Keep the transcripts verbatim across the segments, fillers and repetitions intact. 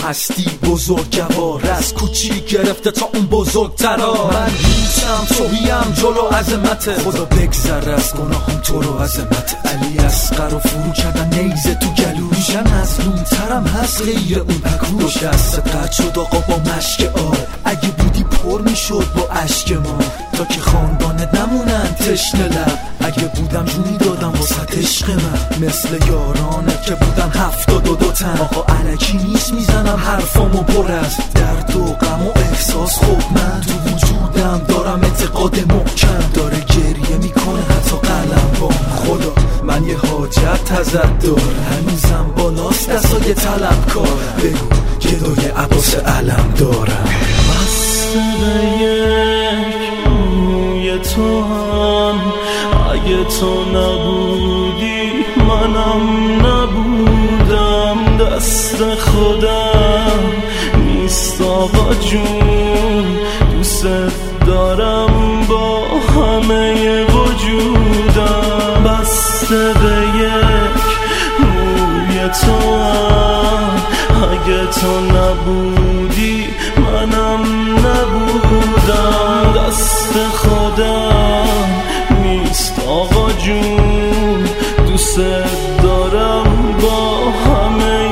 هستی بزرگوار، از کوچیک گرفته تا اون بزرگترا. من هیچم توهیم جلو عظمت خدا، بگذر از گناهم تو رو عظمت. علی اصغر و فرو کردن نیزه تو گلوش، مظلوم ترم هست غیر اون پکوش. دست قد شد آقا با مشک آب، اگه بودی پر میشد با اشک ما. تا که خاندانت نمونن تشنه لب، اگه بودم جونی دادم واسه عشق من. مثل یارانت که بودن هفتاد و دو تن، آقا علکی نیست میزنم حرفامو پر از درد و غم و احساس. خب من تو وجودم دارم اعتقاد محکم، داره گریه میکنه حتی قلم با خدا. من یه حاجت ازت دارم، هنوزم بالاست دستای طلبکار. بگو گدای عباس علم دارم. بسته به یک موی تو هم، اگه تو نبودی منم نبودم. دست خودم نیست آقا جون، دوست دارم با همه وجودم. بسته به یک موی تو هم، اگه تو نبودی منم نبودم. دست خودم نیست آقا جون، دوست دارم با همه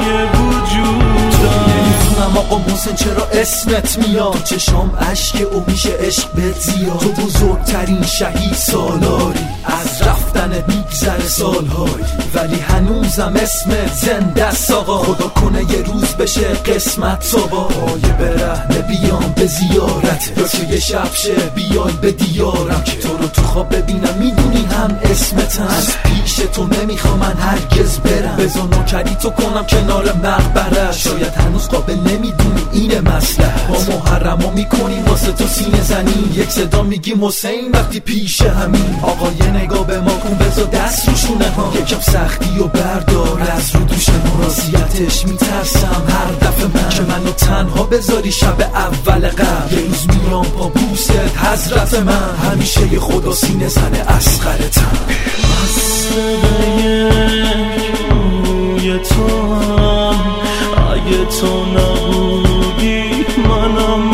وجودم. نمیدونم آقا محسن چرا اسمت میاد، تو چشام اشک او میشه عشق بهت زیاد. تو بزرگترین شهید سالاری، از رفتنت میگذره سالهای، ولی هنوزم اسمت زنده است آقا. خدا کنه یه روز بشه قسمت تو با پای برهنه بیام به زیارت، یا که یه شب شه بیای به دیارم که تو رو تو خواب ببینم. میدونی هم اسمتم، از پیش تو نمیخوام من هرگز برم. بذار نوکری تو کنم کنار مقبره، شاید هنوز قابل نمیدونی اینه مسئله. با محرمو میکنیم واسه تو سینه زنی، یک صدا میگیم حسین وقتی پیش همین. آقا یه نگاه به ما کن، بذار دست روشونه ها، یکم سختی و بردار از رو دوش ما. راضیتش میترسم هر دفعه من که منو تنها بذاری شب اول قبل. یه روز میام با بوست حضرت من، همیشه یه خدا سینه زنه اصغرتم. بسته به یک موی تو هم، اگه تو نبودی منم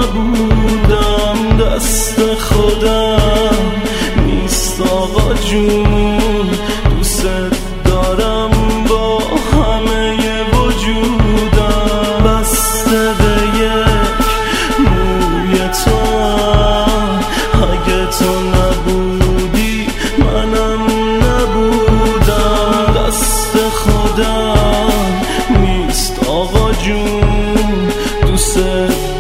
نبودم. دست خودم نیست آقا جون، دوست دارم با همه وجودم. بسته به یک موی تو هم، اگه تو نبودی منم نبودم. دست خودم نیست آقا جون، دوست